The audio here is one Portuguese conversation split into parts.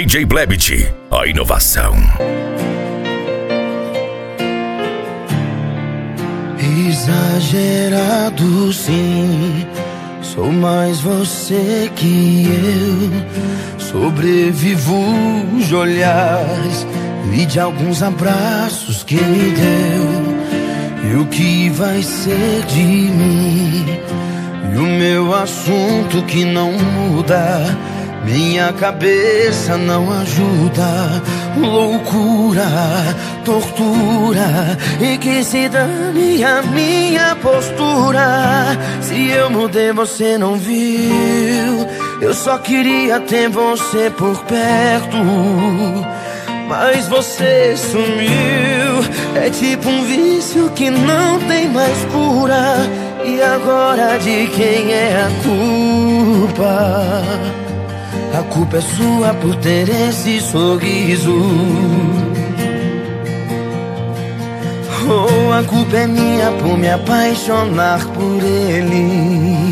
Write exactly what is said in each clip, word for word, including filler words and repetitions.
D J Blebit, a inovação. Exagerado sim, sou mais você que eu. Sobrevivo de olhares e de alguns abraços que me deu. E o que vai ser de mim? E o meu assunto que não muda, minha cabeça não ajuda. Loucura, tortura, e que se dane a minha postura. Se eu mudei você não viu, eu só queria ter você por perto, mas você sumiu. É tipo um vício que não tem mais cura. E agora de quem é a culpa? A culpa é sua por ter esse sorriso. Ou a culpa é minha por me apaixonar por ele.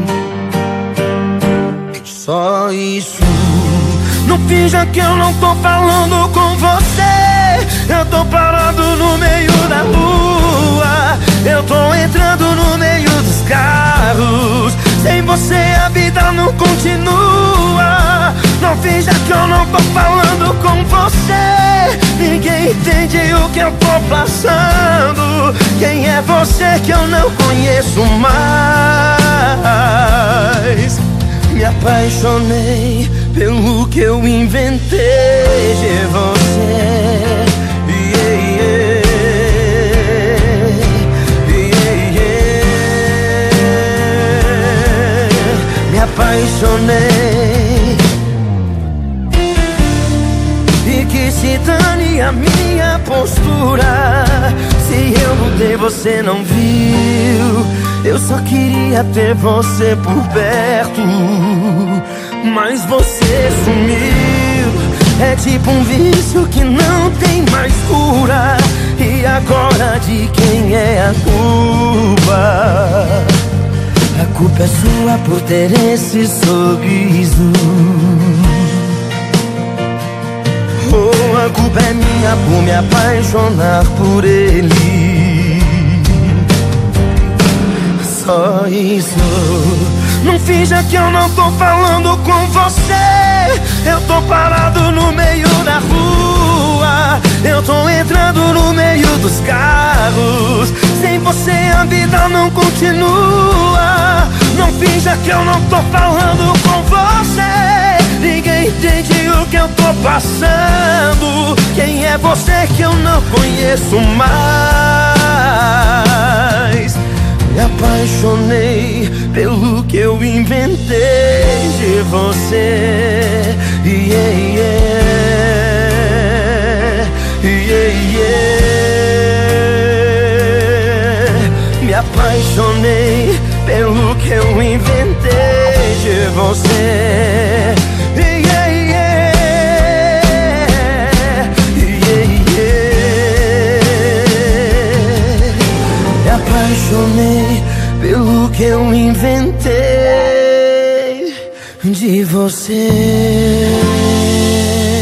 Só isso. Não finja que eu não tô falando com você. Eu tô parado no meio da rua. Eu tô entrando no meio dos carros. Sem você a vida não continua. Não finja que eu não tô falando com você. Ninguém entende o que eu tô passando. Quem é você que eu não conheço mais? Me apaixonei pelo que eu inventei de você. Yeah, yeah. Yeah, yeah. Me apaixonei. E que se dane a minha postura. Se eu mudei você não viu, eu só queria ter você por perto, mas você sumiu. É tipo um vício que não tem mais cura. E agora de quem é a culpa? A culpa é sua por ter esse sorriso. Oh, a culpa é minha por me apaixonar por ele. Só isso. Não finja que eu não tô falando com você. Eu tô parado no meio da rua. Eu tô entrando no meio dos carros. Sem você a vida não continua. Não finja que eu não tô falando com você. Ninguém entende o que eu tô passando. Quem é você que eu não conheço mais? Me apaixonei pelo que eu inventei de você. Yeah, yeah. Yeah, yeah. Me apaixonei pelo que eu inventei de você. Yeah, yeah. Yeah, yeah. Me apaixonei pelo que eu inventei de você.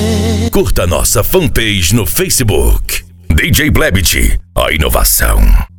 Curta nossa fanpage no Facebook. D J Blebit, a inovação.